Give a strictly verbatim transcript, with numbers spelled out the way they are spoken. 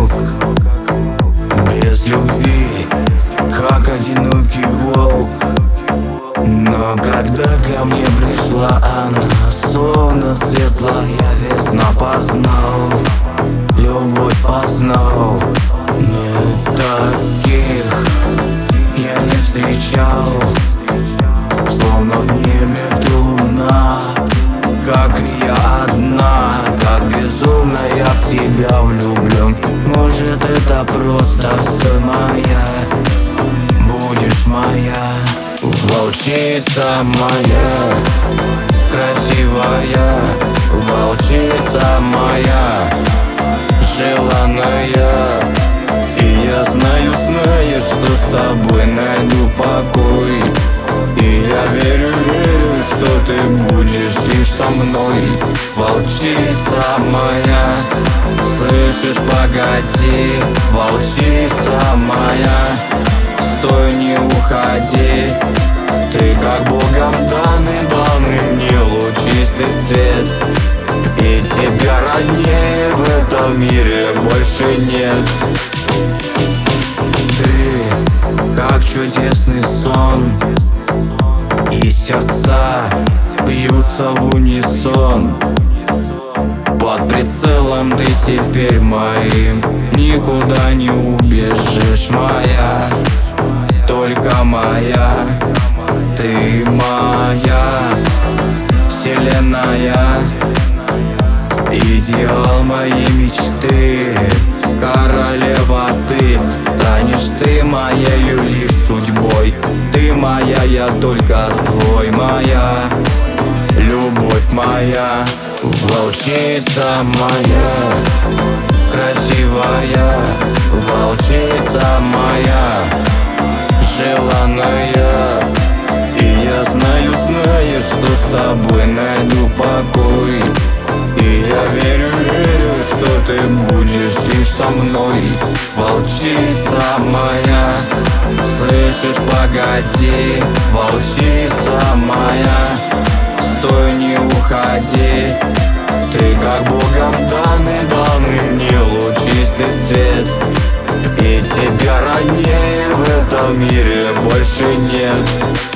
мог, без любви, как одинокий волк. Но когда ко мне пришла она, словно светлая весна, познал, любовь познал. Нет таких я не встречал, словно в небе ты луна, как и я одна, как безумно я в тебя влюблен. Может, это просто сон моя, будешь моя волчица моя, красивая волчица моя, желанная. И я знаю, знаю, что с тобой найду покой. И я верю, верю, что ты будешь лишь со мной, волчица моя. Слышишь, погоди, волчица моя, стой, не уходи. Ты как Богом данный, данный мне лучистый свет, и тебя роднее в этом мире больше нет. Ты как чудесный сон, и сердца бьются в унисон. Под прицелом ты теперь моим, никуда не убежишь, моя, только моя. Ты моя вселенная, идеал моей мечты, королева ты, станешь ты моею лишь судьбой. Ты моя, я только твой, моя любовь моя, волчица моя, красивая волчица моя, желанная. И я знаю, знаю, что с тобой найду покой. И я верю, верю, что ты будешь лишь со мной, волчица моя. Слышишь, погоди, волчица моя, стой, не уходи. Ты как Богом данный, данный мне лучистый свет, и тебя роднее в этом мире больше нет.